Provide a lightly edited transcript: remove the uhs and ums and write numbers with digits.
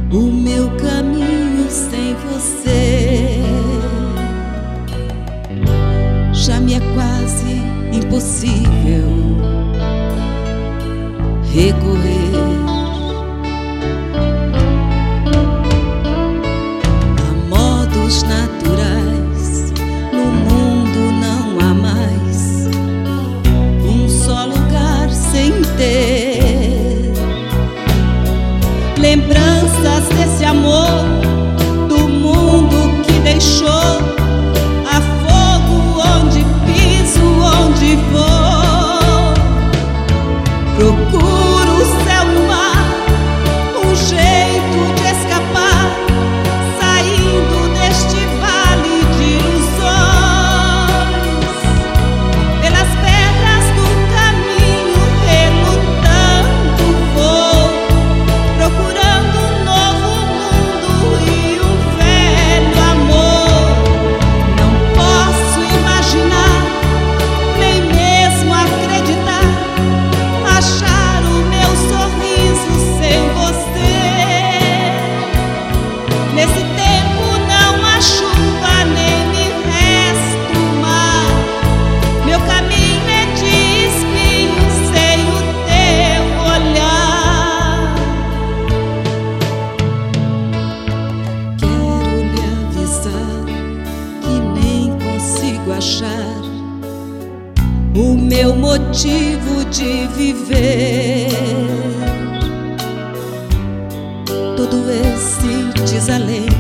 o meu caminho sem você. Já me é quase impossível recorrer a modos naturais. No mundo não há mais um só lugar sem ter lembranças desse amor, do mundo que deixou a fogo onde piso, onde vou. Procuro o céu e o mar, um jeito de escapar, saindo deste vale de ilusões. Pelas pedras do caminho relutando vou, procurando um novo mundo e um velho amor. Não posso imaginar, nem mesmo acreditar, achar o meu sorriso sem você. Nesse tempo não há chuva, nem me resta o mar. Meu caminho é de espinho sem o teu olhar. Quero lhe avisar que nem consigo achar o meu motivo de viver. Todo esse desalento